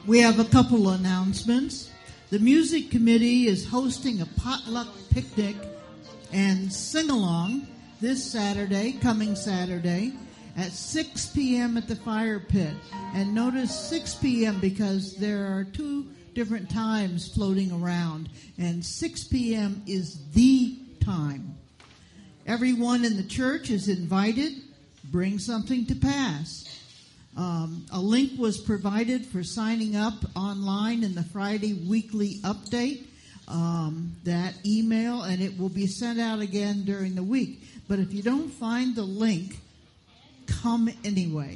We have a couple announcements. The music committee is hosting a potluck picnic and sing-along this Saturday, coming Saturday, at 6 p.m. at the fire pit. And notice 6 p.m. because there are two different times floating around, and 6 p.m. is the time. Everyone in the church is invited. Bring something to pass. A link was provided for signing up online in the Friday weekly update, that email, and it will be sent out again during the week. But if you don't find the link, come anyway.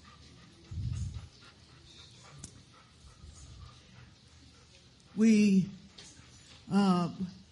We try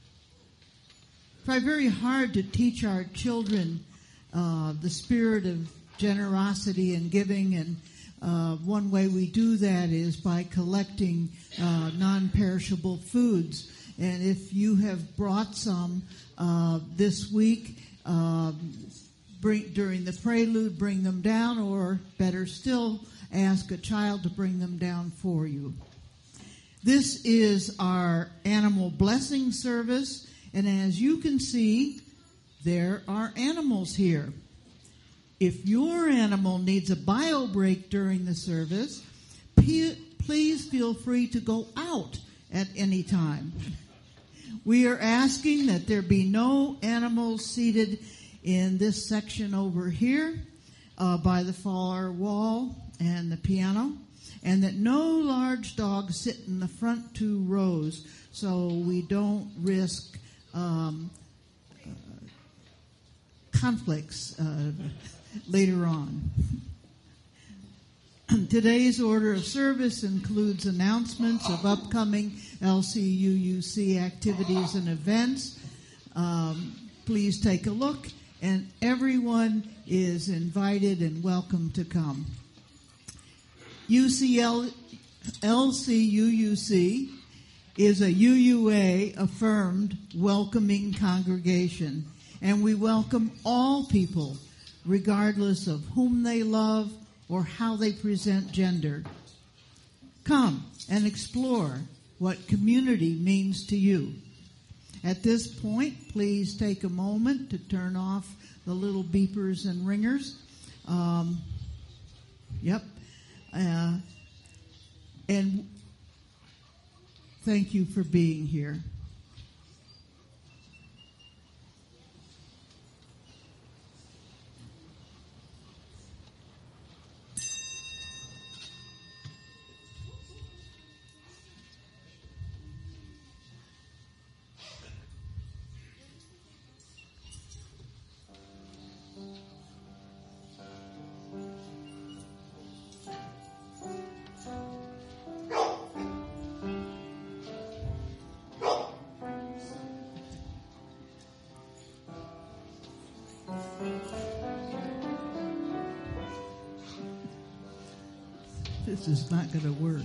very hard to teach our children the spirit of generosity and giving, and one way we do that is by collecting non-perishable foods. And if you have brought some this week, during the prelude, bring them down, or better still, ask a child to bring them down for you. This is our animal blessing service, and as you can see, there are animals here. If your animal needs a bio break during the service, please feel free to go out at any time. We are asking that there be no animals seated in this section over here by the far wall and the piano, and that no large dogs sit in the front two rows so we don't risk conflicts later on. Today's order of service includes announcements of upcoming LCUUC activities and events. Please take a look, and everyone is invited and welcome to come. LCUUC is a UUA-affirmed welcoming congregation, and we welcome all people, regardless of whom they love or how they present gender. Come and explore what community means to you. At this point, please take a moment to turn off the little beepers and ringers. And thank you for being here. This is not going to work.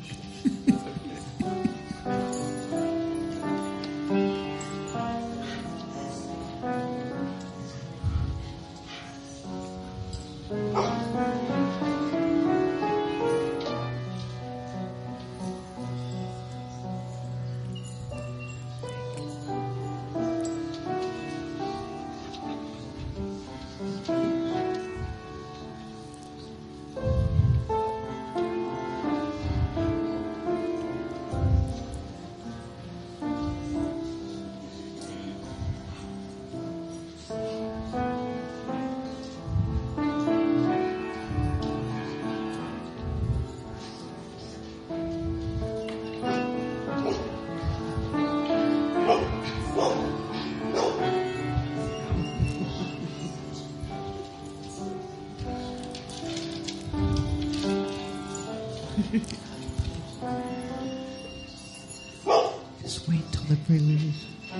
Just wait till the prelude.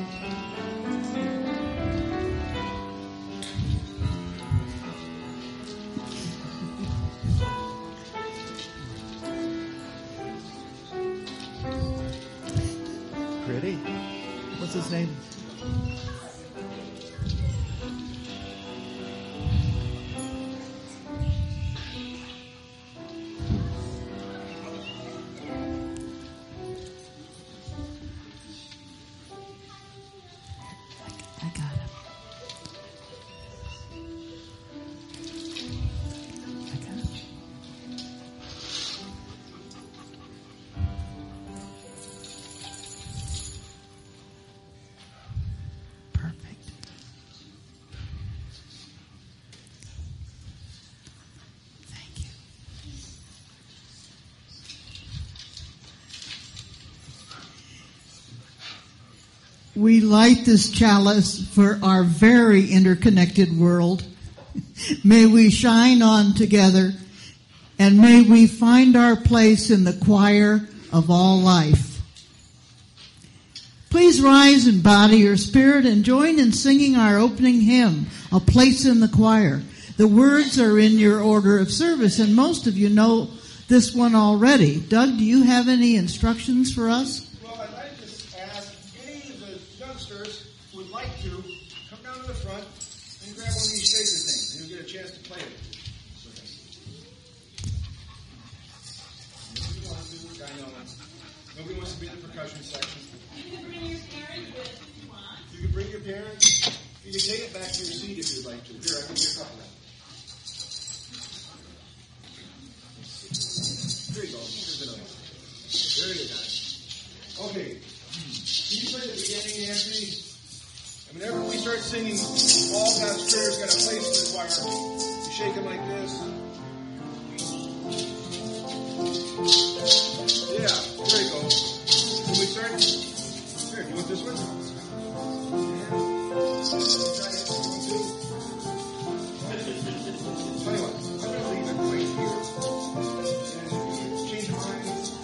Pretty. What's his name? we light this chalice for our very interconnected world. May we shine on together, and may we find our place in the choir of all life. Please rise in body or spirit and join in singing our opening hymn, A Place in the Choir. The words are in your order of service, and most of you know this one already. Doug, do you have any instructions for us? Well, I'd like to ask any of the youngsters who would like to come down to the front and grab one of these shaker things, and you'll get a chance to play it. I know. Nobody wants to be in the percussion section. You can bring your parents with if you want. You can bring your parents. You can take it back to your seat if you'd like to. Here, I can get a couple of them. There you go. Here's another one. There you go. Okay. Can you play the beginning, Anthony? And whenever we start singing, all God's prayers got a place in the choir. You shake them like this. Yeah, there you go. When we start, here, you want this one? Yeah. Try it. You want two? Tell you what, I'm going to leave it right here. And change your mind.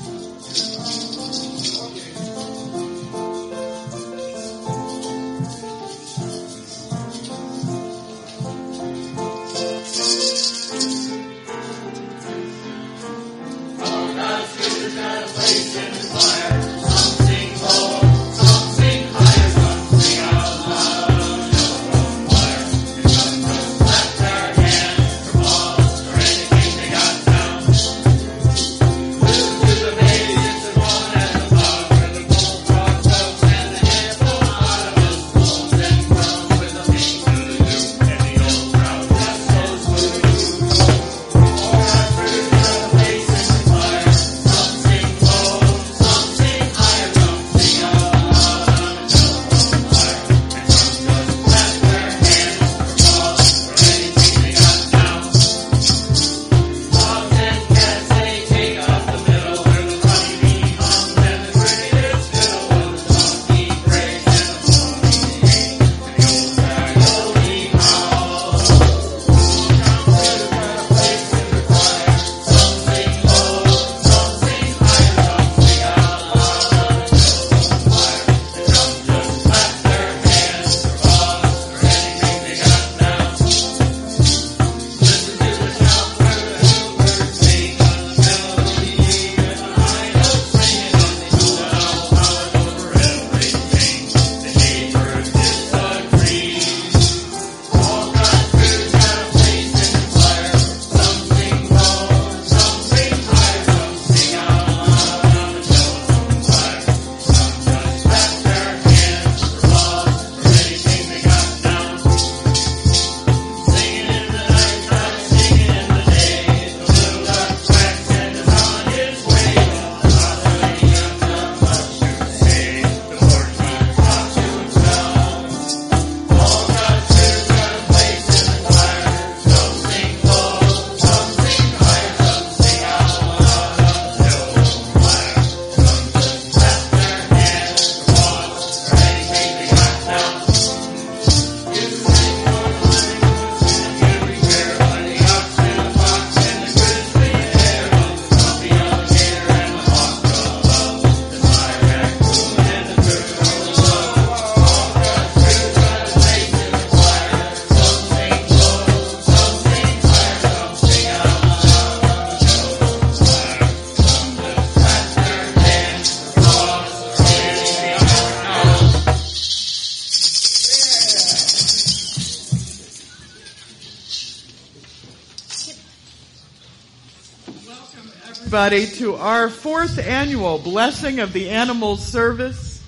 Everybody to our 4th annual Blessing of the Animals service.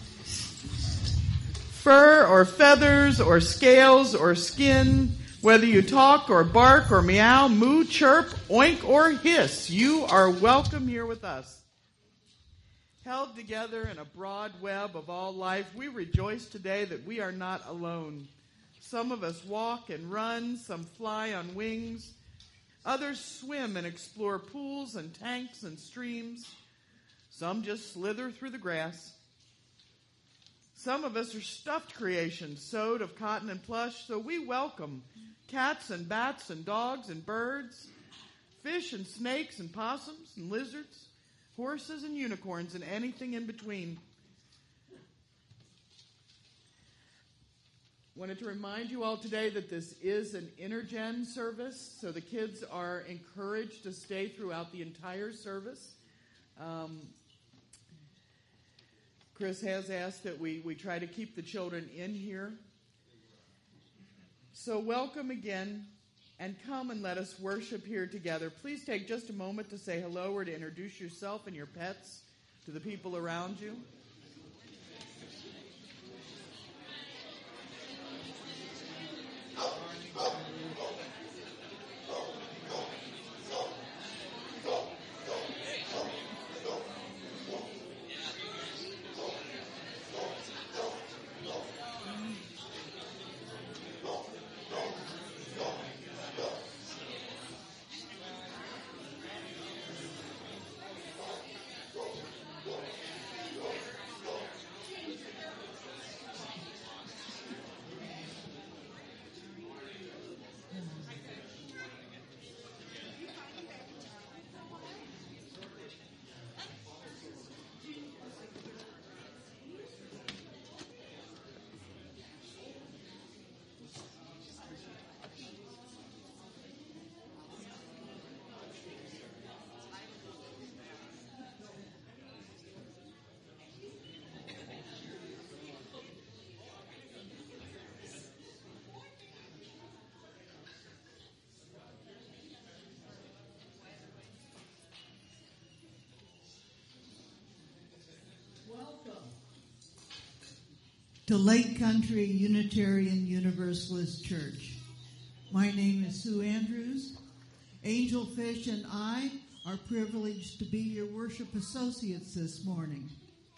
Fur or feathers or scales or skin, whether you talk or bark or meow, moo, chirp, oink, or hiss, you are welcome here with us. Held together in a broad web of all life, we rejoice today that we are not alone. Some of us walk and run, some fly on wings. Others swim and explore pools and tanks and streams. Some just slither through the grass. Some of us are stuffed creations, sewed of cotton and plush, so we welcome cats and bats and dogs and birds, fish and snakes and possums and lizards, horses and unicorns and anything in between. Wanted to remind you all today that this is an intergen service, so the kids are encouraged to stay throughout the entire service. Chris has asked that we try to keep the children in here. So welcome again, and come and let us worship here together. Please take just a moment to say hello or to introduce yourself and your pets to the people around you. Welcome to Lake Country Unitarian Universalist Church. My name is Sue Andrews. Angelfish and I are privileged to be your worship associates this morning.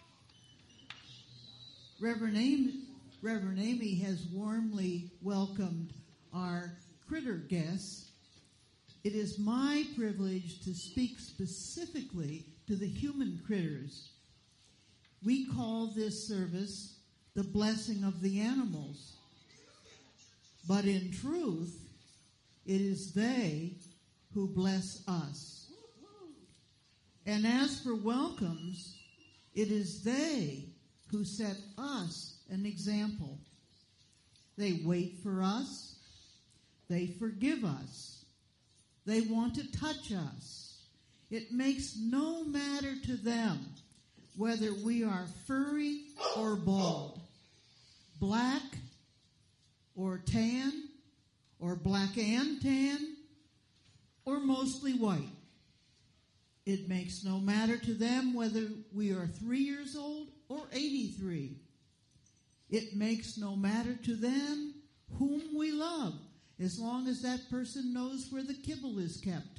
Reverend Amy has warmly welcomed our critter guests. It is my privilege to speak specifically to the human critters. We call this service the blessing of the animals. But in truth, it is they who bless us. And as for welcomes, it is they who set us an example. They wait for us. They forgive us. They want to touch us. It makes no matter to them whether we are furry or bald, black or tan, or black and tan, or mostly white. It makes no matter to them whether we are 3 years old or 83. It makes no matter to them whom we love, as long as that person knows where the kibble is kept.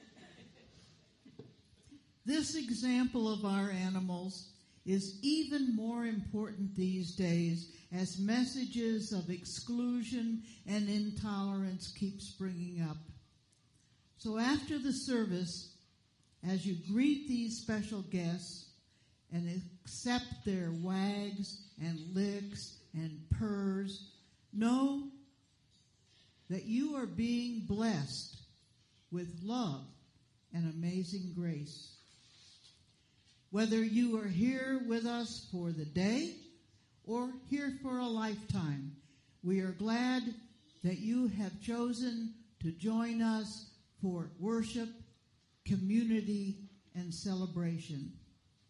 This example of our animals is even more important these days as messages of exclusion and intolerance keep springing up. So after the service, as you greet these special guests and accept their wags and licks and purrs, know that you are being blessed with love and amazing grace. Whether you are here with us for the day or here for a lifetime, we are glad that you have chosen to join us for worship, community, and celebration.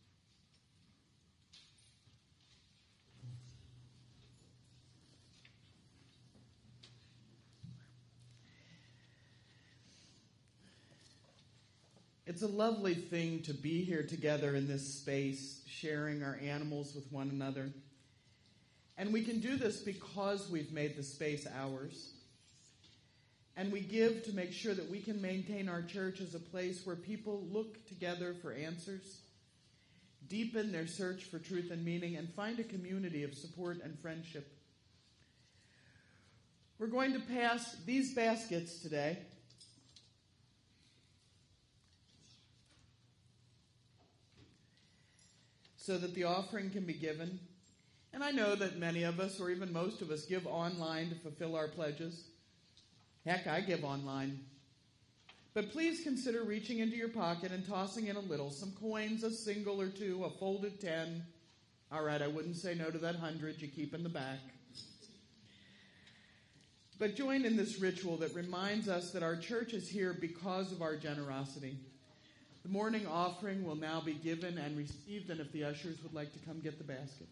It's a lovely thing to be here together in this space, sharing our animals with one another. And we can do this because we've made the space ours. And we give to make sure that we can maintain our church as a place where people look together for answers, deepen their search for truth and meaning, and find a community of support and friendship. We're going to pass these baskets today. So that the offering can be given. And I know that many of us, or even most of us, give online to fulfill our pledges. Heck, I give online. But please consider reaching into your pocket and tossing in a little, some coins, a single or two, a folded 10. All right, I wouldn't say no to that 100 you keep in the back. But join in this ritual that reminds us that our church is here because of our generosity. The morning offering will now be given and received, and if the ushers would like to come get the baskets.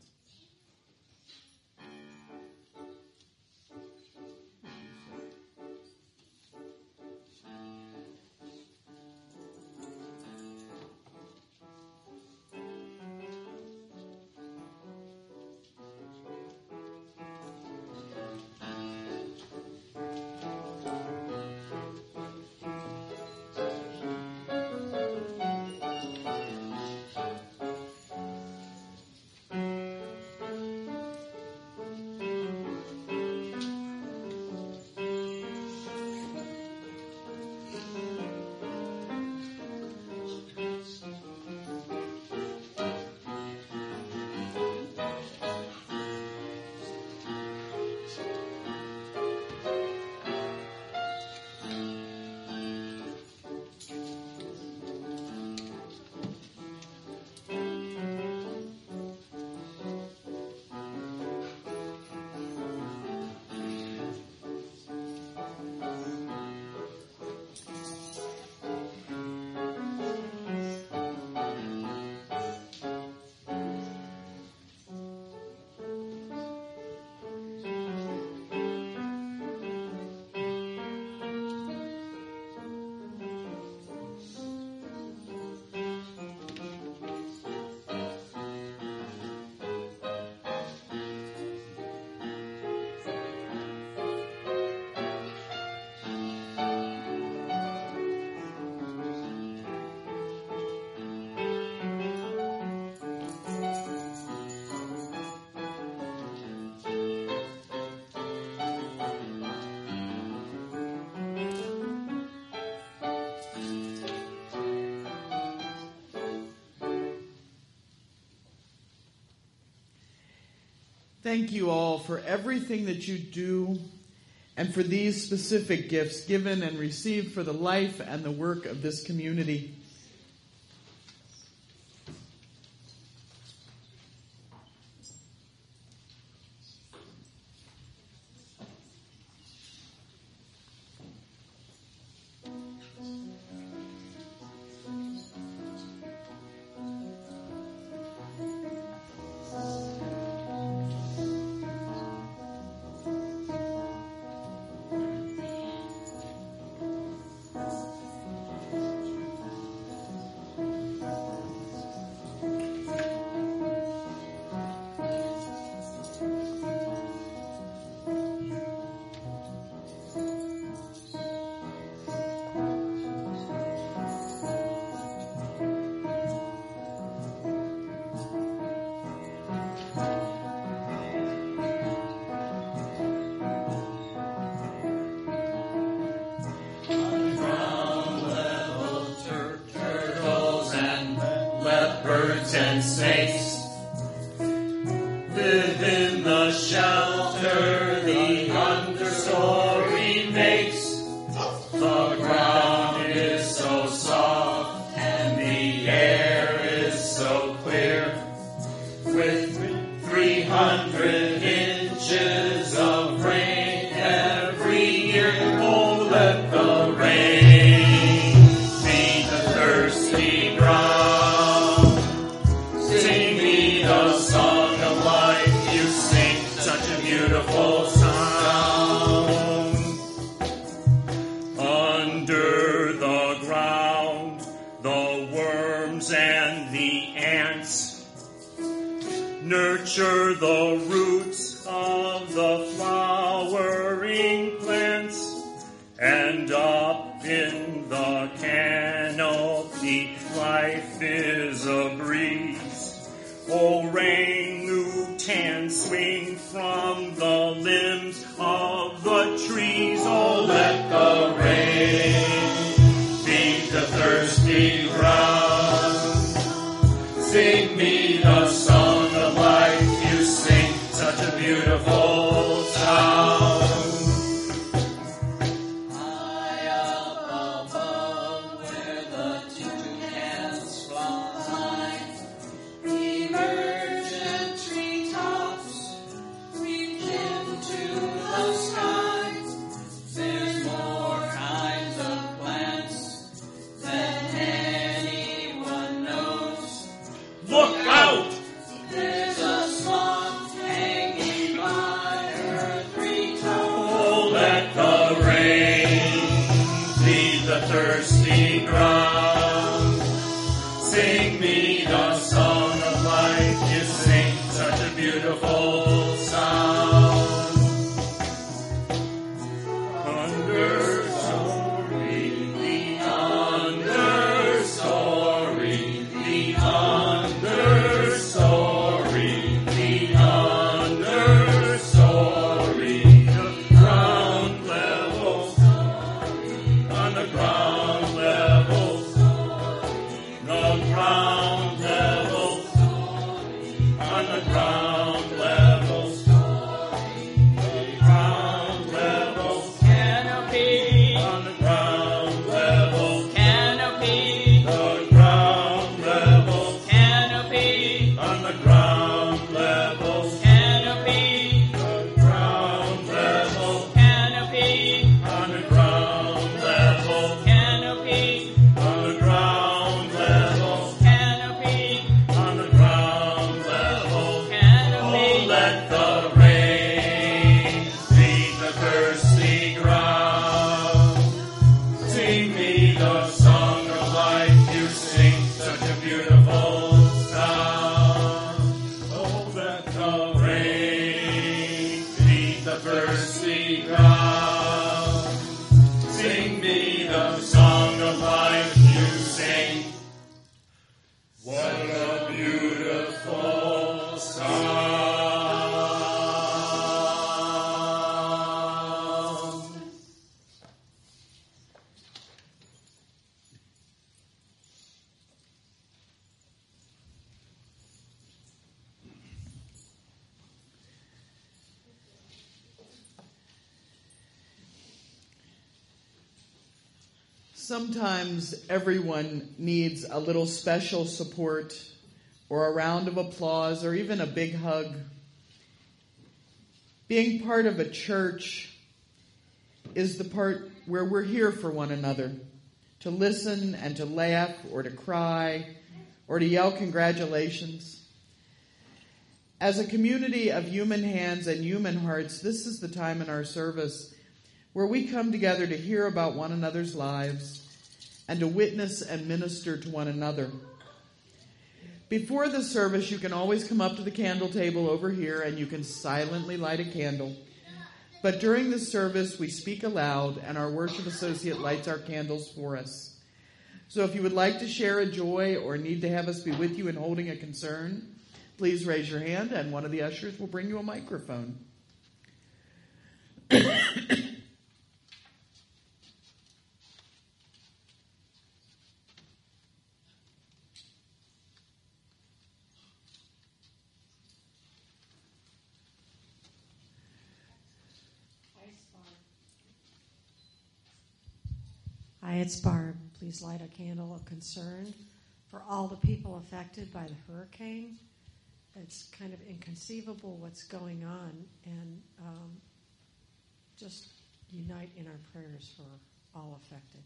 Thank you all for everything that you do and for these specific gifts given and received for the life and the work of this community. And snakes live in the shelter the understory makes. The ground is so soft and the air is so clear. With 300 inches of rain every year, oh, let the rain feed the thirsty ground. Sing me the song of life, you sing such a beautiful sound. Under the ground, the worms and the ants nurture the roots of the flowering plants. And up in the canopy, life is a breeze. Orangutan swing from the limbs of the trees. Oh, let the rain feed the thirsty ground. Sing me the song of life, you sing beautiful sound. High up above where the toucans fly, emergent treetops reach into the sky. There's more kinds of plants than anyone knows. Look out! There's a sloth hanging by her three toes. Oh, let the rain feed the thirsty ground. Sing me the song of life. You sing such a beautiful sound. Understory, the understory, the understory, the understory, the ground level, on the ground level, the ground level, on the ground level, the ground level, Canopy, on the ground level, canopy, the ground level, canopy, on the ground level, canopy, the ground level, canopy, on the ground level, canopy, on the ground level, canopy, on the ground level. canopy. Oh, let the rain feed the thirsty ground. Sing me the song of life. You sing such a beautiful sound. Oh, let the rain feed the thirsty ground. Sing me the song of life. You sing. What a beautiful sound. Sometimes everyone needs a little special support or a round of applause or even a big hug. Being part of a church is the part where we're here for one another, to listen and to laugh or to cry or to yell congratulations. As a community of human hands and human hearts, this is the time in our service where we come together to hear about one another's lives and to witness and minister to one another. Before the service, you can always come up to the candle table over here and you can silently light a candle. But during the service, we speak aloud and our worship associate lights our candles for us. So if you would like to share a joy or need to have us be with you in holding a concern, please raise your hand and one of the ushers will bring you a microphone. Hi, it's Barb. Please light a candle of concern for all the people affected by the hurricane. It's kind of inconceivable what's going on, and just unite in our prayers for all affected.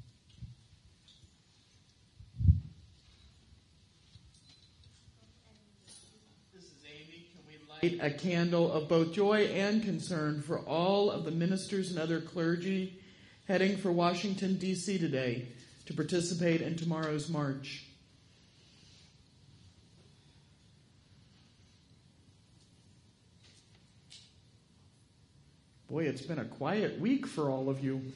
This is Amy. Can we light a candle of both joy and concern for all of the ministers and other clergy heading for Washington, D.C. today to participate in tomorrow's march? Boy, it's been a quiet week for all of you.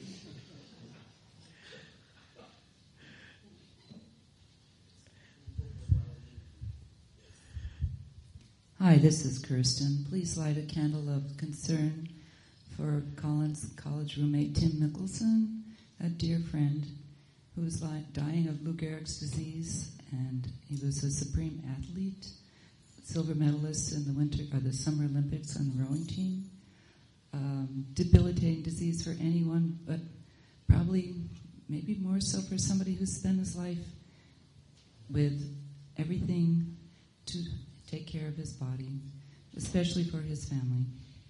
Hi, this is Kirsten. Please light a candle of concern for Collins College roommate Tim Mickelson, a dear friend who is dying of Lou Gehrig's disease, and he was a supreme athlete, silver medalists in the Summer Olympics on the rowing team. Debilitating disease for anyone, but probably maybe more so for somebody who's spent his life with everything to take care of his body, especially for his family.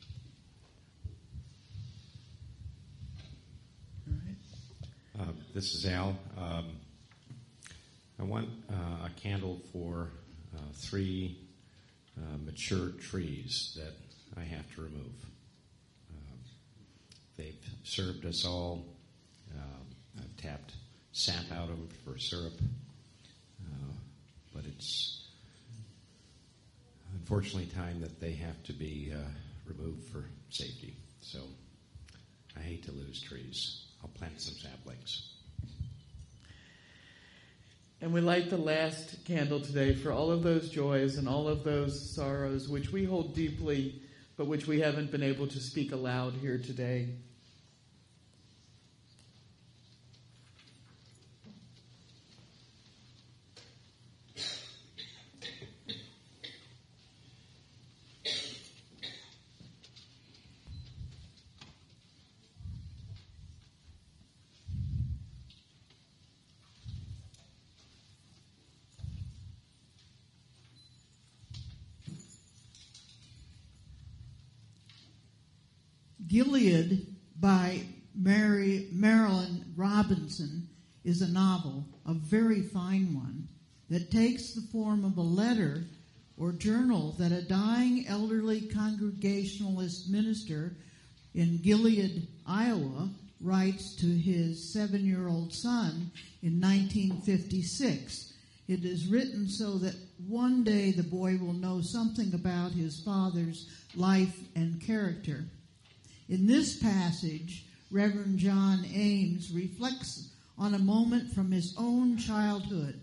All right. This is Al. I want a candle for 3 mature trees that I have to remove. They've served us all. I've tapped sap out of them for syrup. But it's unfortunately time that they have to be removed for safety. So I hate to lose trees. I'll plant some saplings. And we light the last candle today for all of those joys and all of those sorrows which we hold deeply, but which we haven't been able to speak aloud here today. Gilead by Marilyn Robinson is a novel, a very fine one, that takes the form of a letter or journal that a dying elderly Congregationalist minister in Gilead, Iowa, writes to his 7-year-old son in 1956. It is written so that one day the boy will know something about his father's life and character. In this passage, Reverend John Ames reflects on a moment from his own childhood.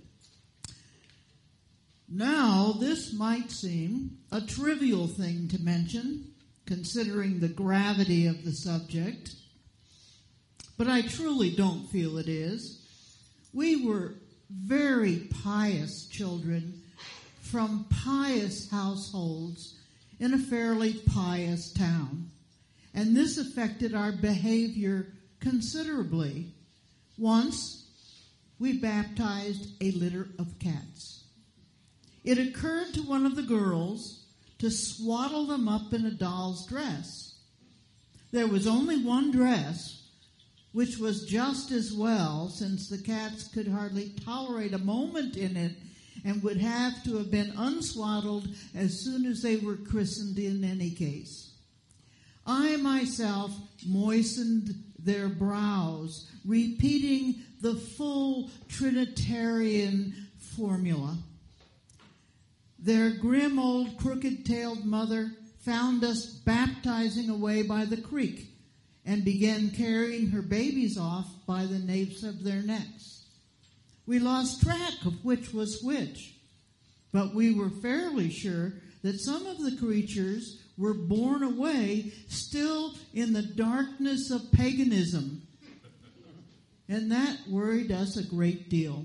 Now, this might seem a trivial thing to mention, considering the gravity of the subject, but I truly don't feel it is. We were very pious children from pious households in a fairly pious town. And this affected our behavior considerably. Once, we baptized a litter of cats. It occurred to one of the girls to swaddle them up in a doll's dress. There was only one dress, which was just as well, since the cats could hardly tolerate a moment in it and would have to have been unswaddled as soon as they were christened in any case. I myself moistened their brows, repeating the full Trinitarian formula. Their grim old crooked-tailed mother found us baptizing away by the creek and began carrying her babies off by the napes of their necks. We lost track of which was which, but we were fairly sure that some of the creatures were borne away still in the darkness of paganism. And that worried us a great deal.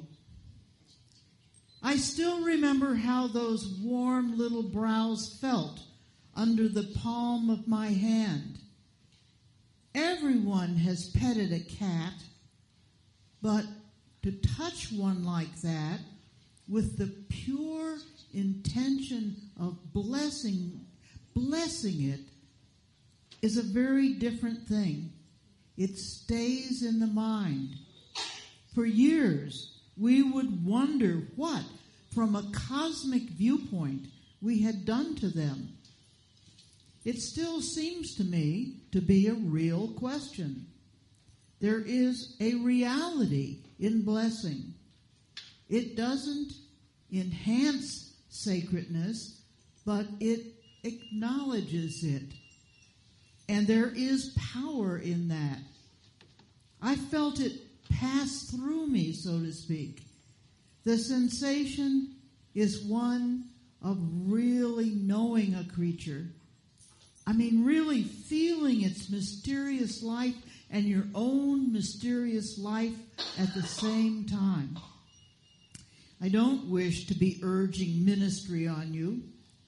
I still remember how those warm little brows felt under the palm of my hand. Everyone has petted a cat, but to touch one like that with the pure intention of blessing it is a very different thing. It stays in the mind. For years, we would wonder what, from a cosmic viewpoint, we had done to them. It still seems to me to be a real question. There is a reality in blessing. It doesn't enhance sacredness, but it acknowledges it. And there is power in that. I felt it pass through me, so to speak. The sensation is one of really knowing a creature. I mean, really feeling its mysterious life and your own mysterious life at the same time. I don't wish to be urging ministry on you.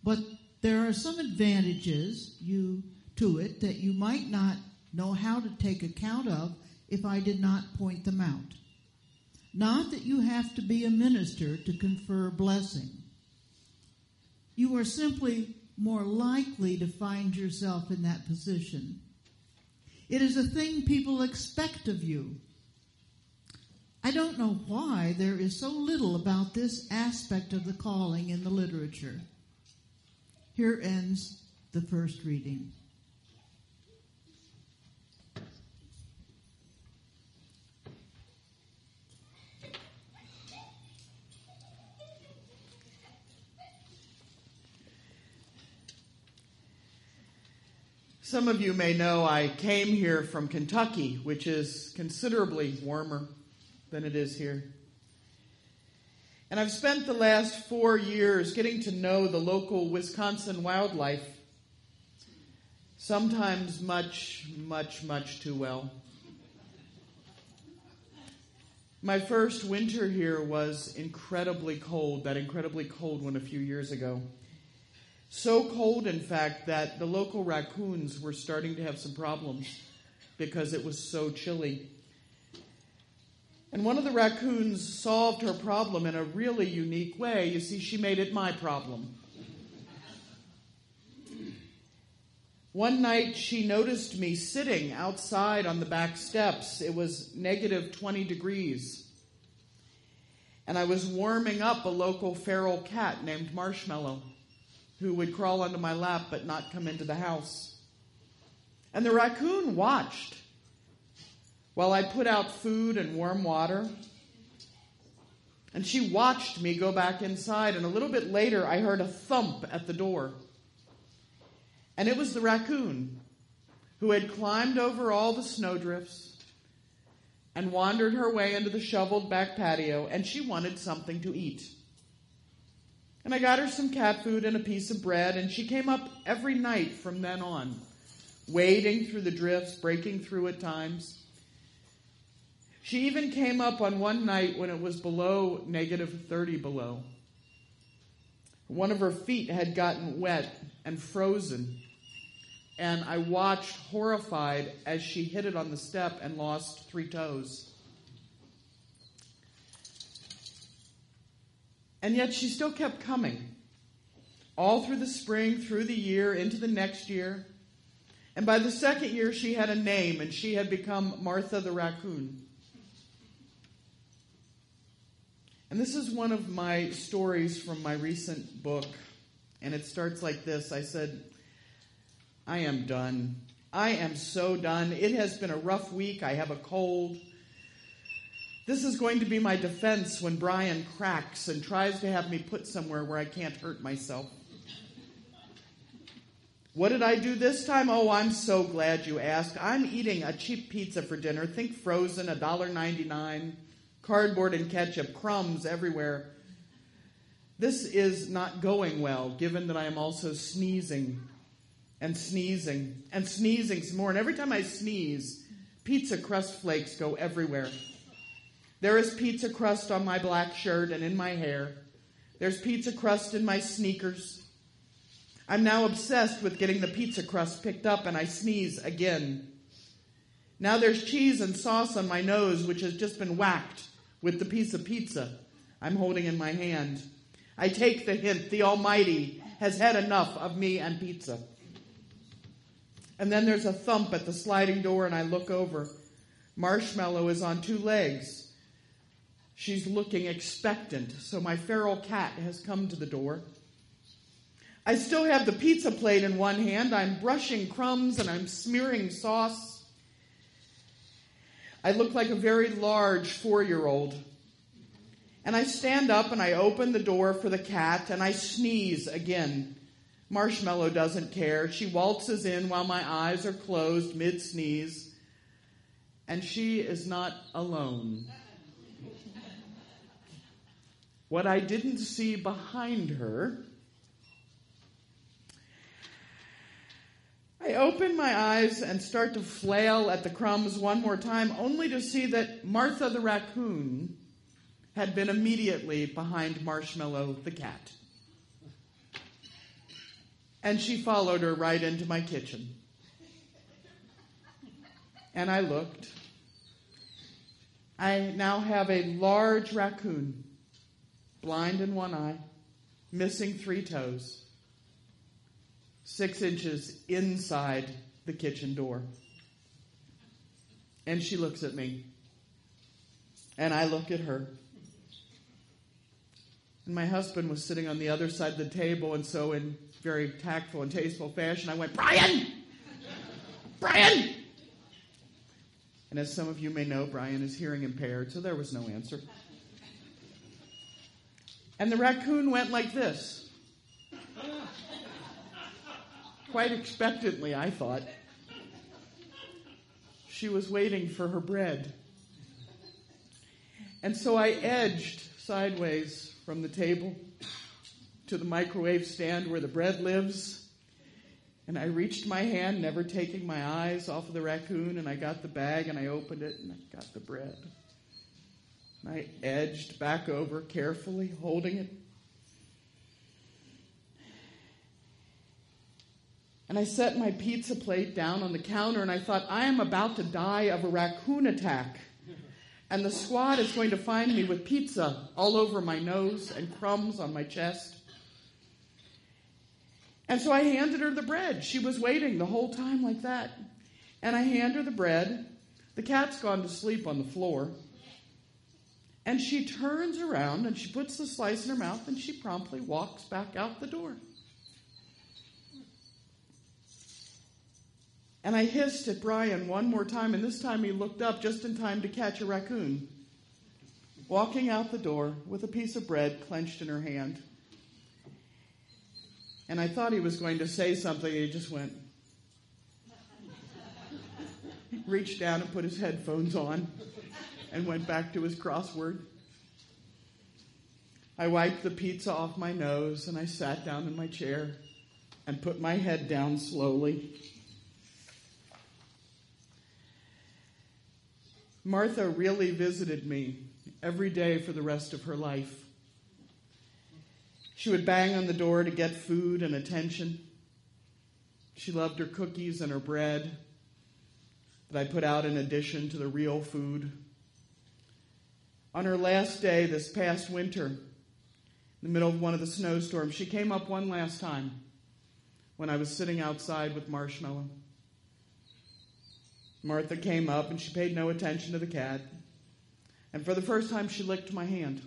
but there are some advantages to it that you might not know how to take account of if I did not point them out. Not that you have to be a minister to confer blessing. You are simply more likely to find yourself in that position. It is a thing people expect of you. I don't know why there is so little about this aspect of the calling in the literature. Here ends the first reading. Some of you may know I came here from Kentucky, which is considerably warmer than it is here. And I've spent the last 4 years getting to know the local Wisconsin wildlife, sometimes much, much, much too well. My first winter here was incredibly cold, that incredibly cold one a few years ago. So cold, in fact, that the local raccoons were starting to have some problems because it was so chilly. And one of the raccoons solved her problem in a really unique way. You see, she made it my problem. One night, she noticed me sitting outside on the back steps. It was negative 20 degrees. And I was warming up a local feral cat named Marshmallow, who would crawl onto my lap but not come into the house. And the raccoon watched while I put out food and warm water. And she watched me go back inside, and a little bit later I heard a thump at the door. And it was the raccoon who had climbed over all the snowdrifts and wandered her way into the shoveled back patio, and she wanted something to eat. And I got her some cat food and a piece of bread, and she came up every night from then on, wading through the drifts, breaking through at times. She even came up on one night when it was below negative 30 below. One of her feet had gotten wet and frozen, and I watched horrified as she hit it on the step and lost 3 toes. And yet she still kept coming, all through the spring, through the year, into the next year. And by the second year, she had a name, and she had become Martha the raccoon. And this is one of my stories from my recent book, and it starts like this. I said, I am done. I am so done. It has been a rough week. I have a cold. This is going to be my defense when Brian cracks and tries to have me put somewhere where I can't hurt myself. What did I do this time? Oh, I'm so glad you asked. I'm eating a cheap pizza for dinner. Think frozen, $1.99, cardboard and ketchup, crumbs everywhere. This is not going well, given that I am also sneezing and sneezing and sneezing some more. And every time I sneeze, pizza crust flakes go everywhere. There is pizza crust on my black shirt and in my hair. There's pizza crust in my sneakers. I'm now obsessed with getting the pizza crust picked up, and I sneeze again. Now there's cheese and sauce on my nose, which has just been whacked with the piece of pizza I'm holding in my hand. I take the hint. The Almighty has had enough of me and pizza. And then there's a thump at the sliding door, and I look over. Marshmallow is on 2 legs. She's looking expectant, so my feral cat has come to the door. I still have the pizza plate in one hand. I'm brushing crumbs and I'm smearing sauce. I look like a very large 4-year-old. And I stand up and I open the door for the cat and I sneeze again. Marshmallow doesn't care. She waltzes in while my eyes are closed mid-sneeze. And she is not alone. What I didn't see behind her, I open my eyes and start to flail at the crumbs one more time, only to see that Martha the raccoon had been immediately behind Marshmallow the cat. And she followed her right into my kitchen. And I looked. I now have a large raccoon, blind in one eye, missing 3 toes, 6 inches inside the kitchen door. And she looks at me. And I look at her. And my husband was sitting on the other side of the table, and so in very tactful and tasteful fashion, I went, "Brian! Brian!" And as some of you may know, Brian is hearing impaired, so there was no answer. And the raccoon went like this. Quite expectantly, I thought. She was waiting for her bread. And so I edged sideways from the table to the microwave stand where the bread lives. And I reached my hand, never taking my eyes off of the raccoon, and I got the bag and I opened it and I got the bread. And I edged back over carefully, holding it. And I set my pizza plate down on the counter and I thought, I am about to die of a raccoon attack. And the squad is going to find me with pizza all over my nose and crumbs on my chest. And so I handed her the bread. She was waiting the whole time like that. And I hand her the bread. The cat's gone to sleep on the floor. And she turns around and she puts the slice in her mouth and she promptly walks back out the door. And I hissed at Brian one more time, and this time he looked up just in time to catch a raccoon walking out the door with a piece of bread clenched in her hand. And I thought he was going to say something, and he just went, reached down and put his headphones on and went back to his crossword. I wiped the pizza off my nose, and I sat down in my chair and put my head down slowly. Martha really visited me every day for the rest of her life. She would bang on the door to get food and attention. She loved her cookies and her bread that I put out in addition to the real food. On her last day this past winter, in the middle of one of the snowstorms, she came up one last time when I was sitting outside with Marshmallow. Martha came up and she paid no attention to the cat. And for the first time, she licked my hand.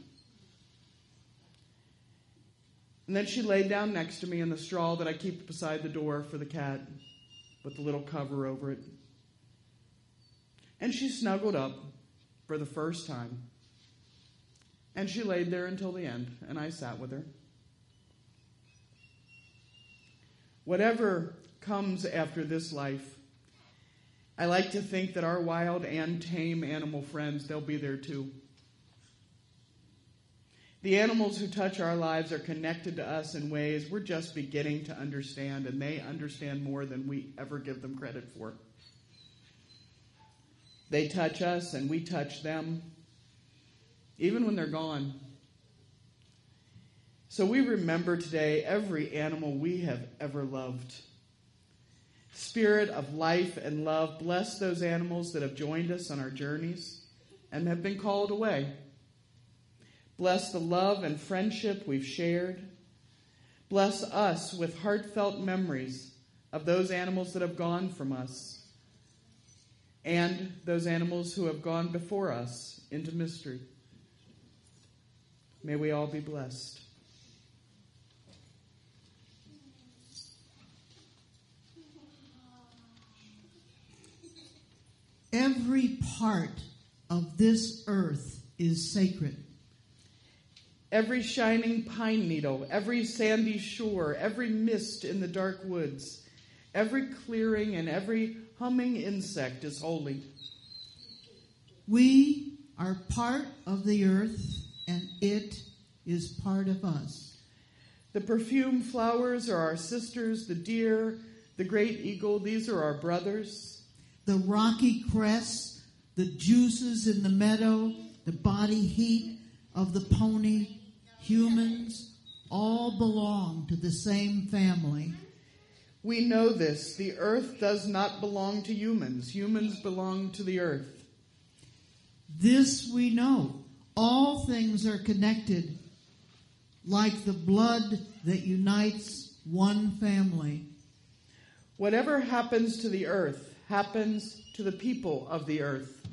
And then she laid down next to me in the straw that I keep beside the door for the cat with the little cover over it. And she snuggled up for the first time. And she laid there until the end, and I sat with her. Whatever comes after this life, I like to think that our wild and tame animal friends, they'll be there too. The animals who touch our lives are connected to us in ways we're just beginning to understand, and they understand more than we ever give them credit for. They touch us and we touch them, even when they're gone. So we remember today every animal we have ever loved. Spirit of life and love, bless those animals that have joined us on our journeys and have been called away. Bless the love and friendship we've shared. Bless us with heartfelt memories of those animals that have gone from us and those animals who have gone before us into mystery. May we all be blessed. Every part of this earth is sacred. Every shining pine needle, every sandy shore, every mist in the dark woods, every clearing and every humming insect is holy. We are part of the earth, and it is part of us. The perfumed flowers are our sisters, the deer, the great eagle, these are our brothers. The rocky crests, the juices in the meadow, the body heat of the pony, humans, all belong to the same family. We know this. The earth does not belong to humans. Humans belong to the earth. This we know. All things are connected, like the blood that unites one family. Whatever happens to the earth happens to the people of the earth.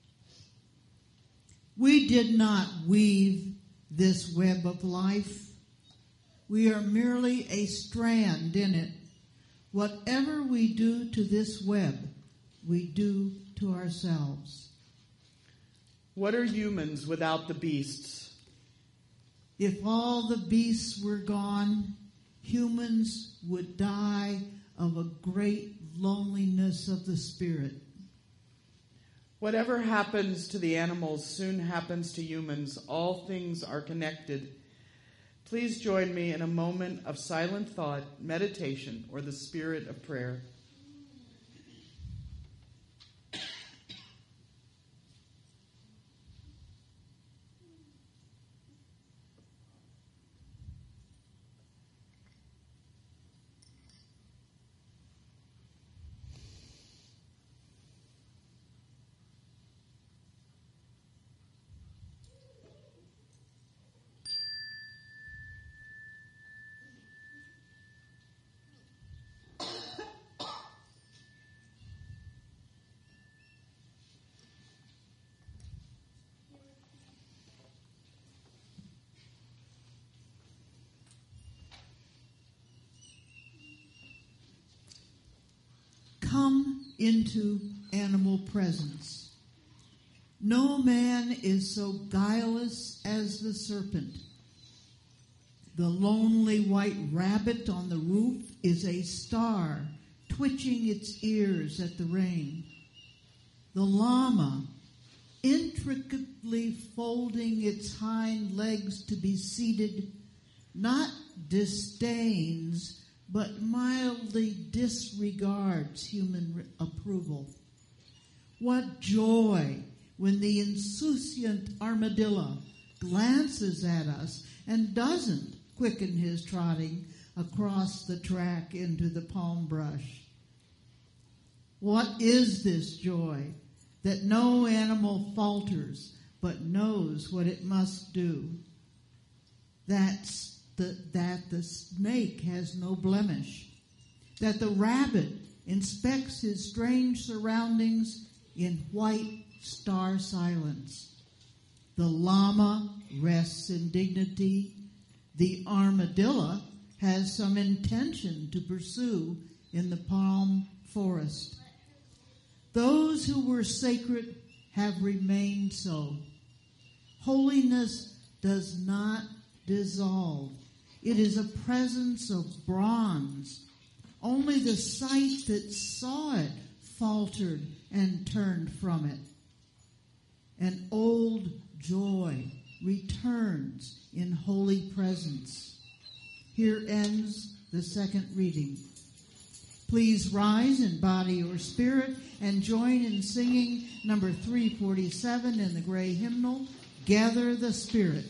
We did not weave this web of life. We are merely a strand in it. Whatever we do to this web, we do to ourselves. What are humans without the beasts? If all the beasts were gone, humans would die of a great loneliness of the spirit. Whatever happens to the animals soon happens to humans. All things are connected. Please join me in a moment of silent thought, meditation, or the spirit of prayer. Come into animal presence. No man is so guileless as the serpent. The lonely white rabbit on the roof is a star twitching its ears at the rain. The llama, intricately folding its hind legs to be seated, not disdains but mildly disregards human approval. What joy when the insouciant armadillo glances at us and doesn't quicken his trotting across the track into the palm brush. What is this joy that no animal falters but knows what it must do? That the snake has no blemish, that the rabbit inspects his strange surroundings in white star silence. The llama rests in dignity. The armadillo has some intention to pursue in the palm forest. Those who were sacred have remained so. Holiness does not dissolve. It is a presence of bronze. Only the sight that saw it faltered and turned from it. An old joy returns in holy presence. Here ends the second reading. Please rise in body or spirit and join in singing number 347 in the gray hymnal, Gather the Spirit.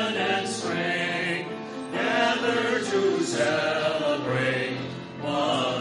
To celebrate one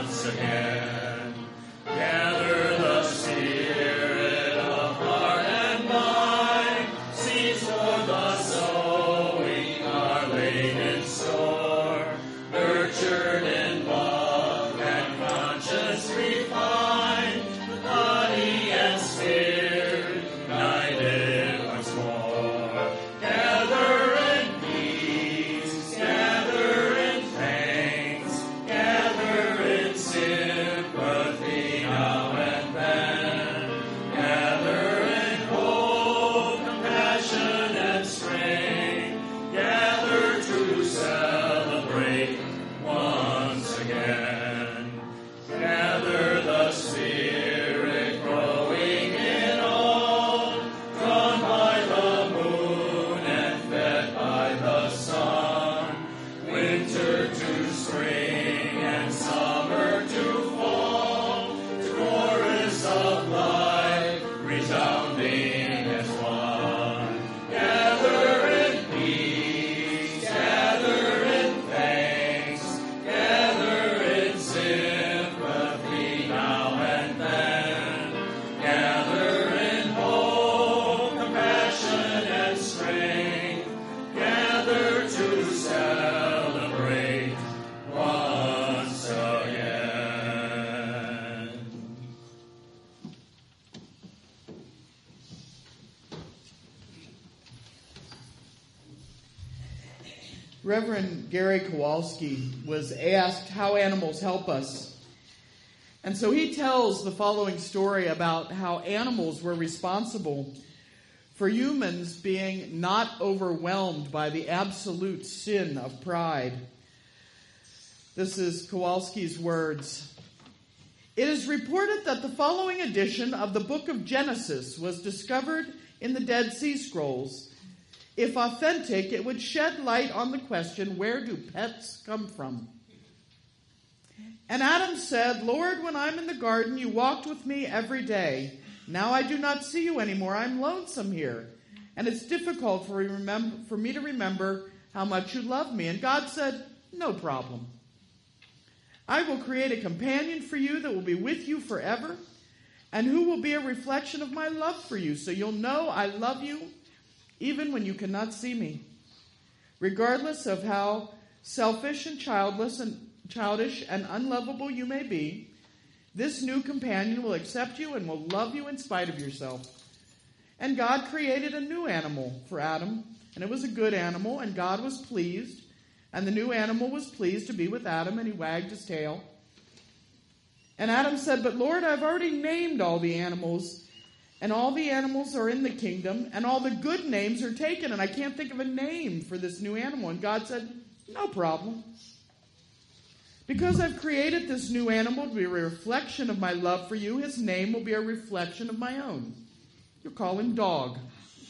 Reverend Gary Kowalski was asked how animals help us. And so he tells the following story about how animals were responsible for humans being not overwhelmed by the absolute sin of pride. This is Kowalski's words. It is reported that the following edition of the book of Genesis was discovered in the Dead Sea Scrolls. If authentic, it would shed light on the question, where do pets come from? And Adam said, Lord, when I'm in the garden, you walked with me every day. Now I do not see you anymore. I'm lonesome here. And it's difficult for me to remember how much you love me. And God said, no problem. I will create a companion for you that will be with you forever, and who will be a reflection of my love for you, so you'll know I love you even when you cannot see me. Regardless of how selfish and childish and unlovable you may be, this new companion will accept you and will love you in spite of yourself. And God created a new animal for Adam, and it was a good animal, and God was pleased. And the new animal was pleased to be with Adam, and he wagged his tail. And Adam said, but Lord, I've already named all the animals, and all the animals are in the kingdom, and all the good names are taken, and I can't think of a name for this new animal. And God said, no problem. Because I've created this new animal to be a reflection of my love for you, his name will be a reflection of my own. You'll call him Dog.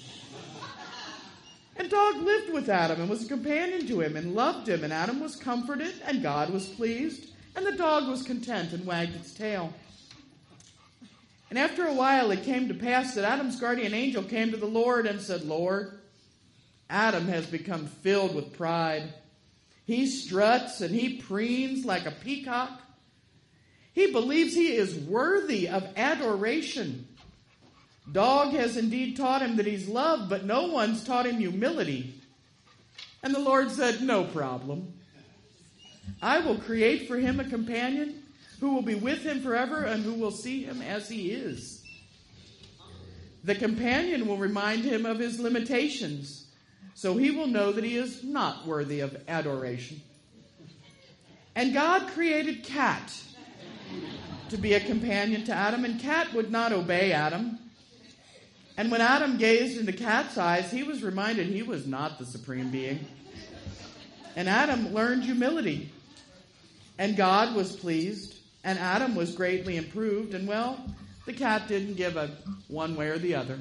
And Dog lived with Adam and was a companion to him and loved him. And Adam was comforted and God was pleased. And the dog was content and wagged its tail. And after a while it came to pass that Adam's guardian angel came to the Lord and said, Lord, Adam has become filled with pride. He struts and he preens like a peacock. He believes he is worthy of adoration. Dog has indeed taught him that he's loved, but no one's taught him humility. And the Lord said, no problem. I will create for him a companion who will be with him forever and who will see him as he is. The companion will remind him of his limitations, so he will know that he is not worthy of adoration. And God created Cat to be a companion to Adam, and Cat would not obey Adam. And when Adam gazed into Cat's eyes, he was reminded he was not the supreme being. And Adam learned humility. And God was pleased. And Adam was greatly improved. And well, the cat didn't give a one way or the other.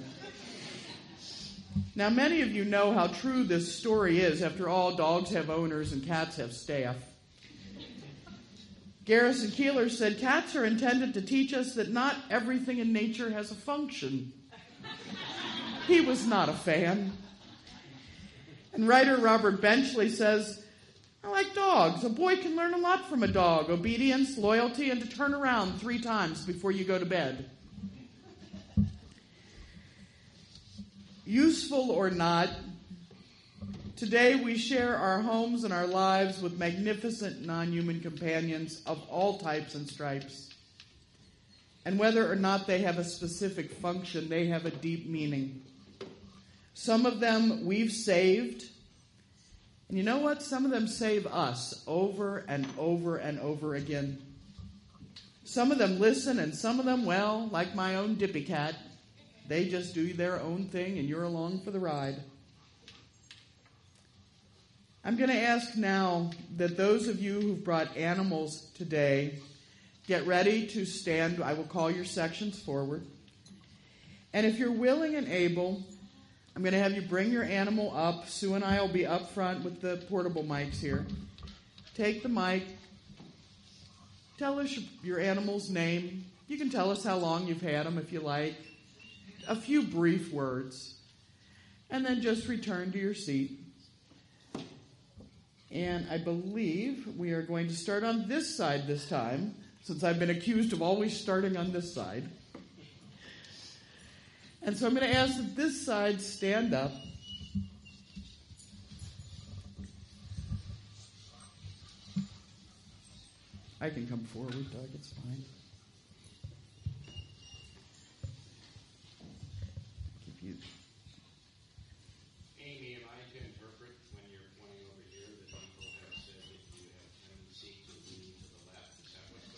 Now, many of you know how true this story is. After all, dogs have owners and cats have staff. Garrison Keillor said, cats are intended to teach us that not everything in nature has a function. He was not a fan. And writer Robert Benchley says, I like dogs. A boy can learn a lot from a dog. Obedience, loyalty, and to turn around 3 times before you go to bed. Useful or not, today we share our homes and our lives with magnificent non-human companions of all types and stripes. And whether or not they have a specific function, they have a deep meaning. Some of them we've saved. And you know what? Some of them save us over and over and over again. Some of them listen, and some of them, well, like my own Dippy Cat, they just do their own thing and you're along for the ride. I'm going to ask now that those of you who've brought animals today get ready to stand. I will call your sections forward. And if you're willing and able, I'm going to have you bring your animal up. Sue and I will be up front with the portable mics here. Take the mic. Tell us your animal's name. You can tell us how long you've had them if you like. A few brief words. And then just return to your seat. And I believe we are going to start on this side this time, since I've been accused of always starting on this side. And so I'm going to ask that this side stand up. I can come forward, Doug. It's fine. Amy, am I to interpret when you're pointing over here that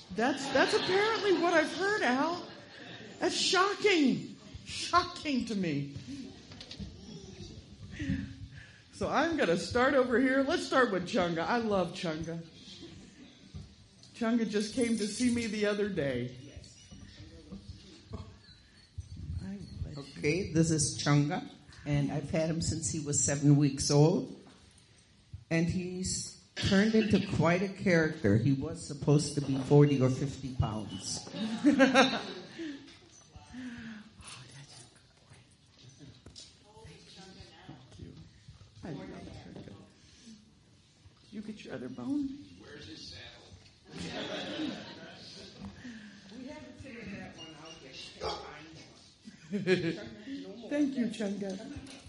That's apparently what I've heard, Al. That's shocking. Shocking to me. So I'm going to start over here. Let's start with Chunga. I love Chunga. Chunga just came to see me the other day. Okay, this is Chunga, and I've had him since he was 7 weeks old. And he's turned into quite a character. He was supposed to be 40 or 50 pounds. You get your other bone? Where's his saddle? We haven't figured that one out yet. Thank you, Chunga.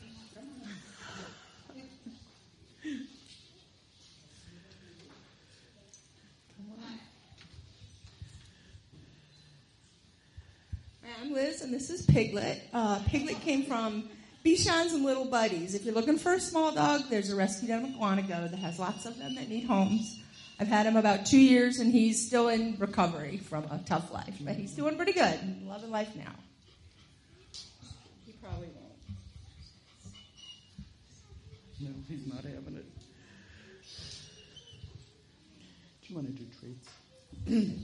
I'm Liz, and this is Piglet. Piglet came from Bichon's and Little Buddies. If you're looking for a small dog, there's a rescue down in Quantico that has lots of them that need homes. I've had him about 2 years, and he's still in recovery from a tough life. But he's doing pretty good. Loving life now. He probably won't. No, he's not having it. Do you want to do treats?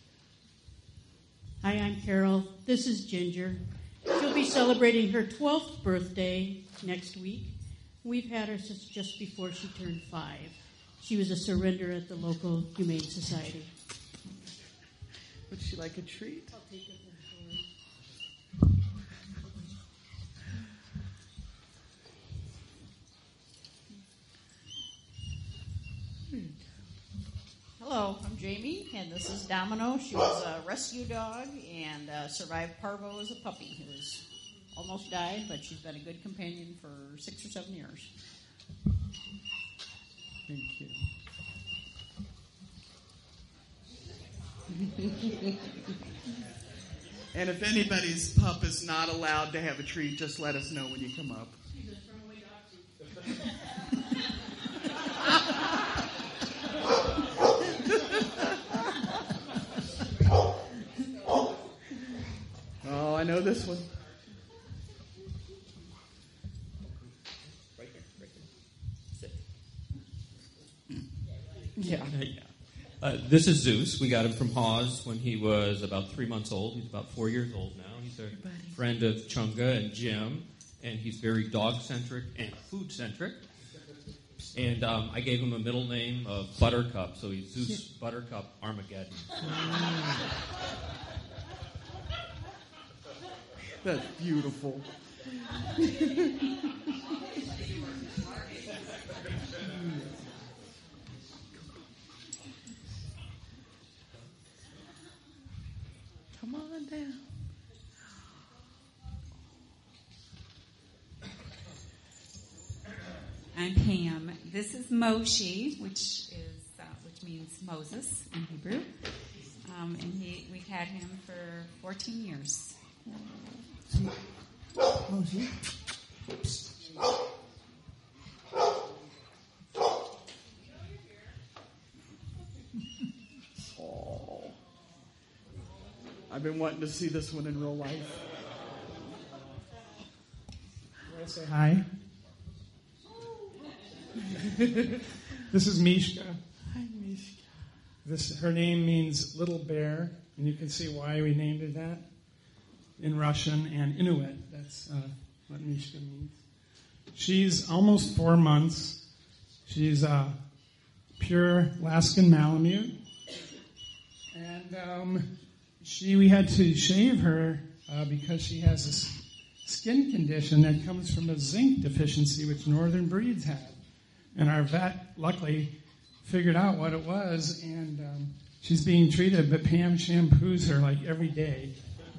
Hi, I'm Carol. This is Ginger. She'll be celebrating her 12th birthday next week. We've had her since just before she turned 5. She was a surrender at the local Humane Society. Would she like a treat? I'll take it Hello, I'm Jamie, and this is Domino. She was a rescue dog and survived parvo as a puppy. It was almost died, but she's been a good companion for 6 or 7 years. Thank you. And if anybody's pup is not allowed to have a treat, just let us know when you come up. Oh, I know this one. Right there. Sit. Yeah. This is Zeus. We got him from Hawes when he was about 3 months old. He's about 4 years old now. He's a friend of Chunga and Jim, and he's very dog-centric and food-centric. And I gave him a middle name of Buttercup, so he's Zeus Buttercup Armageddon. That's beautiful. Come on down. I'm Pam. This is Moshe, which means Moses in Hebrew, and we've had him for 14 years. Moshe. Oh, I've been wanting to see this one in real life. Want to say hi? This is Mishka. Hi, Mishka. Her name means little bear, and you can see why we named her that in Russian and Inuit. That's what Mishka means. She's almost 4 months. She's a pure Alaskan Malamute. And we had to shave her because she has a skin condition that comes from a zinc deficiency, which northern breeds have. And our vet, luckily, figured out what it was, and she's being treated, but Pam shampoos her, like, every day.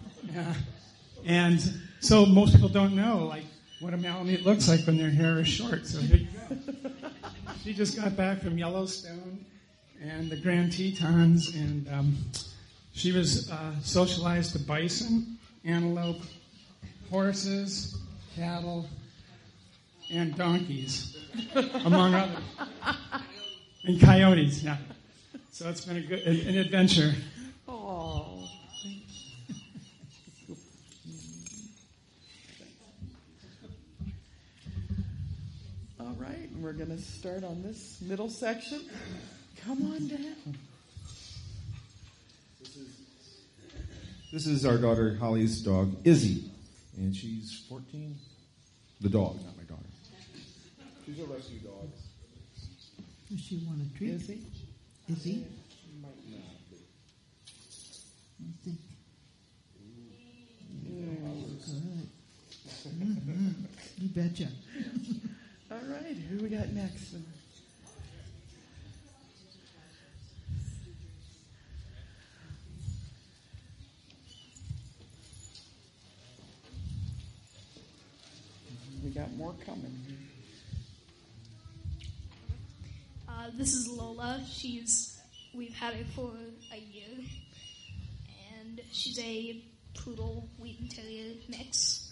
And so most people don't know, like, what a Malamute looks like when their hair is short. So here you go. She just got back from Yellowstone and the Grand Tetons, and she was socialized to bison, antelope, horses, cattle, and donkeys, among others. And coyotes, yeah. So it's been an adventure. And we're going to start on this middle section. Come on down. This is our daughter Holly's dog, Izzy, and she's 14. The dog, not my daughter. She's a rescue dog. Does she want a treat? Izzy? Izzy? She might not. I think. Good. Mm-hmm. You betcha. All right, who we got next? We got more coming. This is Lola. We've had her for a year, and she's a poodle Wheaten Terrier mix.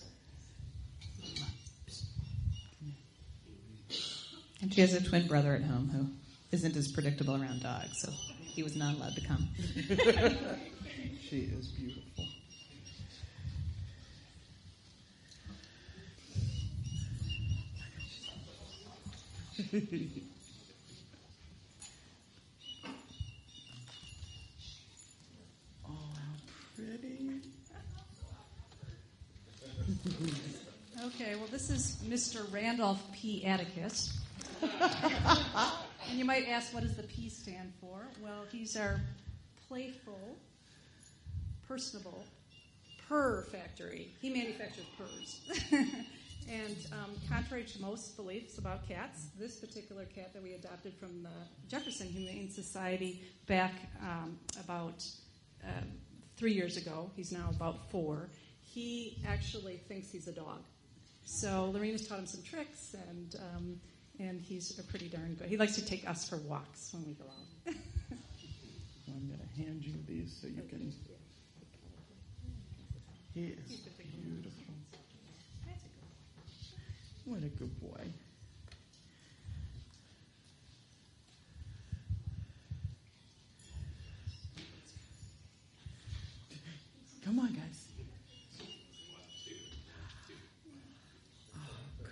And she has a twin brother at home who isn't as predictable around dogs, so he was not allowed to come. She is beautiful. Oh, how pretty. Okay, well, this is Mr. Randolph P. Atticus. And you might ask, what does the P stand for? Well, he's our playful, personable purr factory. He manufactures purrs. And contrary to most beliefs about cats, this particular cat that we adopted from the Jefferson Humane Society back about 3 years ago, he's now about 4, he actually thinks he's a dog. So Lorena's taught him some tricks, and he's a pretty darn good. He likes to take us for walks when we go out. I'm going to hand you these so you can. He is beautiful. What a good boy. Come on, guys. Oh,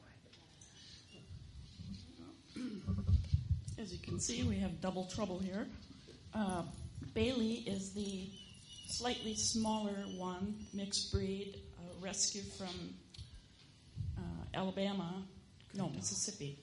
good boy. As you can see, we have double trouble here. Bailey is the slightly smaller one, mixed breed, rescue from Mississippi,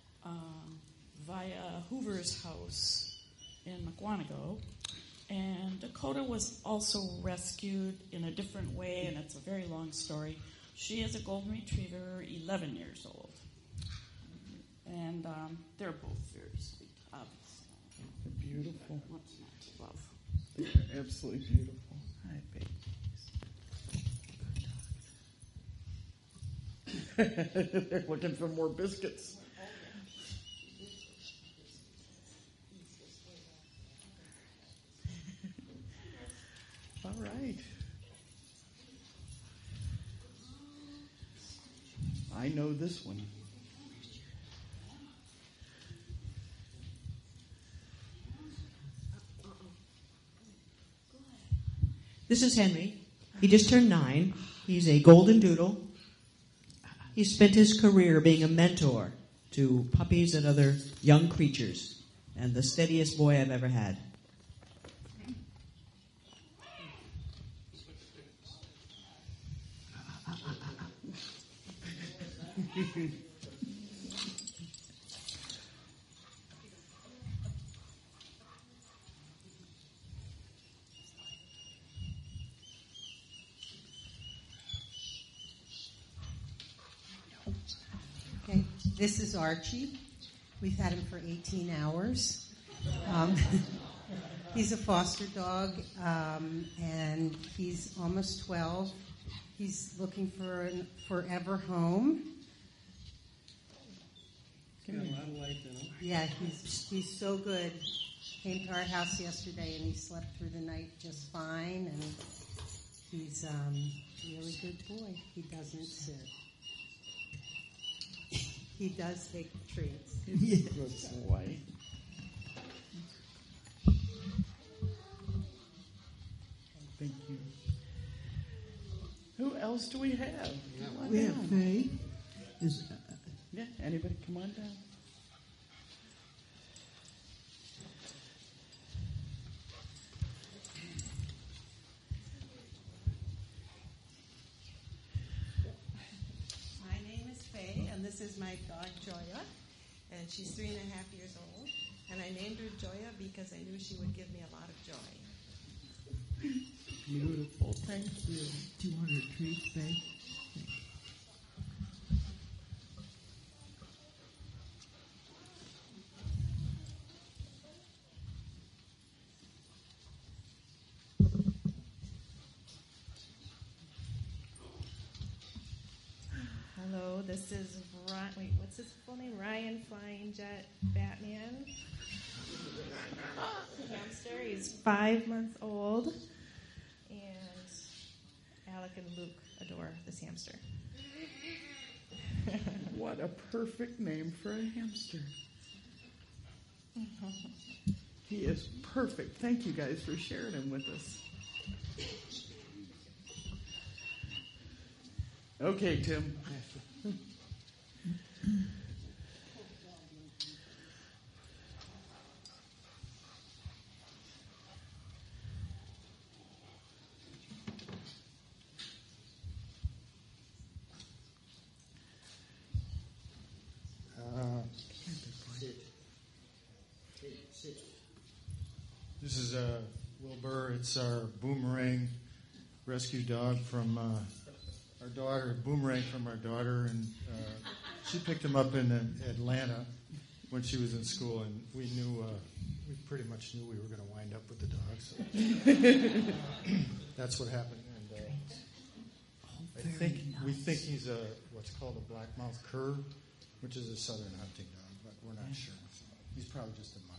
via Hoover's house in McWanago. And Dakota was also rescued in a different way, and it's a very long story. She is a golden retriever, 11 years old. And they're both very sweet. They're beautiful. What's not to love? They're absolutely beautiful. Hi, baby. They're looking for more biscuits. All right. I know this one. This is Henry. He just turned 9. He's a golden doodle. He spent his career being a mentor to puppies and other young creatures, and the steadiest boy I've ever had. Okay, this is Archie. We've had him for 18 hours. He's a foster dog, and he's almost 12. He's looking for a forever home. Got a lot of life in him. Yeah, he's so good. Came to our house yesterday, and he slept through the night just fine, and he's a really good boy. He doesn't sit. He does take treats. He's a good boy. Thank you. Who else do we have? We have Faye. Anybody come on down? My name is Faye, and this is my dog Joya, and she's 3.5 years old. And I named her Joya because I knew she would give me a lot of joy. Beautiful. Thank you. Do you want a treat, Faye? Hello, this is what's his full name? Ryan Flying Jet Batman. Hamster. He's 5 months old, and Alec and Luke adore this hamster. What a perfect name for a hamster. He is perfect. Thank you guys for sharing him with us. Okay, Tim. This is Wilbur. It's our Boomerang rescue dog from our daughter, Boomerang from our daughter, and she picked him up in Atlanta when she was in school, and we pretty much knew we were going to wind up with the dog, so that's what happened. And we think he's what's called a black-mouthed cur, which is a southern hunting dog, but we're not sure. So he's probably just a mutt.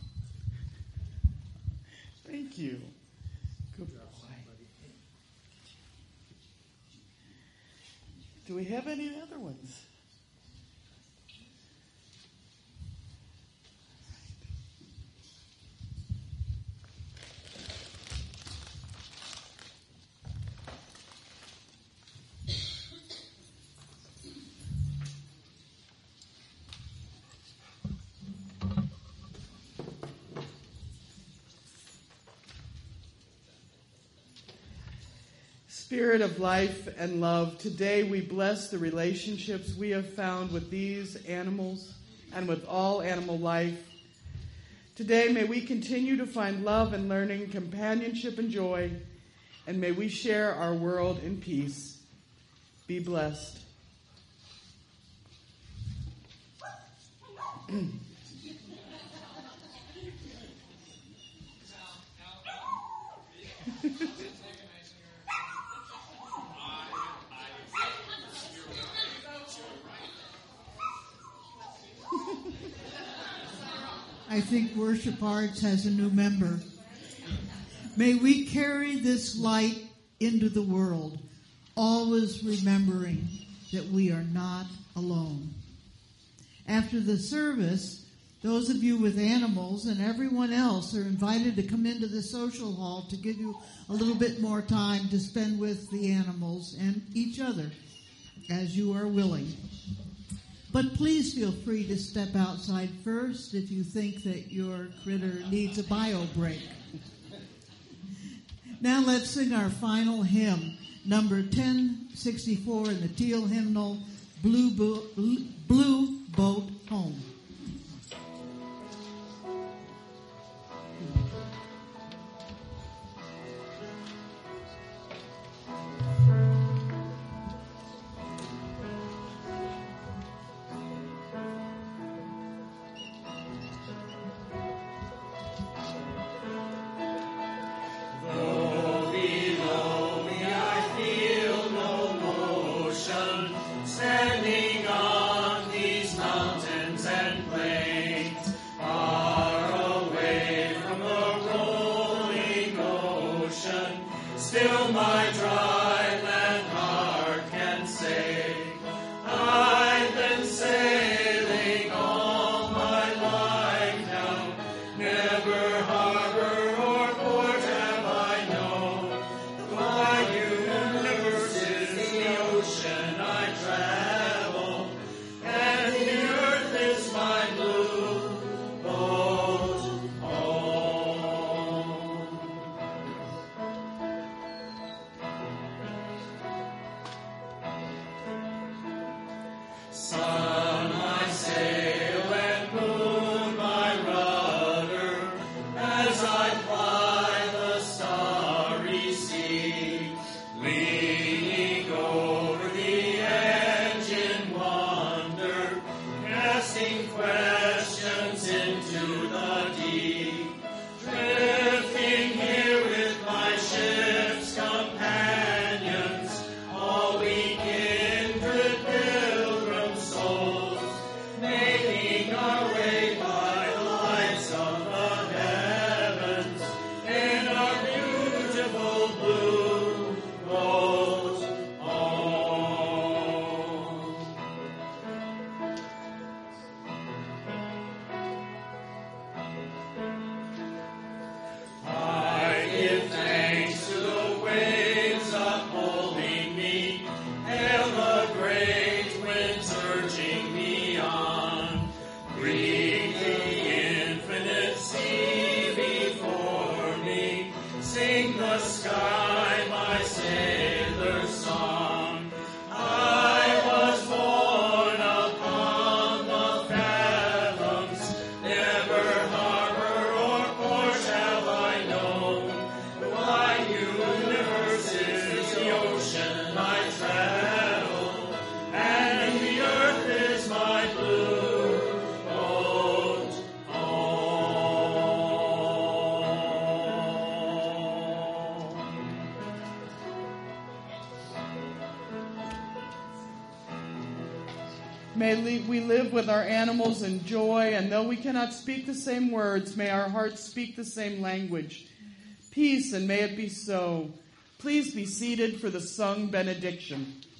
Thank you. Good boy. Do we have any other ones? Spirit of life and love, today we bless the relationships we have found with these animals and with all animal life. Today may we continue to find love and learning, companionship and joy, and may we share our world in peace. Be blessed. I think Worship Arts has a new member. May we carry this light into the world, always remembering that we are not alone. After the service, those of you with animals and everyone else are invited to come into the social hall to give you a little bit more time to spend with the animals and each other as you are willing. But please feel free to step outside first if you think that your critter needs a bio break. Now let's sing our final hymn, number 1064 in the Teal hymnal, Blue Boat Home. Standing on these mountains and plains, far away from the rolling ocean, still my dry land heart can say, I've been sailing all my life now, never harbor or port have I known. The wide universe is the ocean I travel, and the earth Sing the sky my sailor's song. I was born upon the fathoms, never harbor or port have I known. The wide universe is the ocean I travel, and the earth is my blue boat home. May we live with our animals in joy, and though we cannot speak the same words, may our hearts speak the same language. Peace, and may it be so. Please be seated for the sung benediction.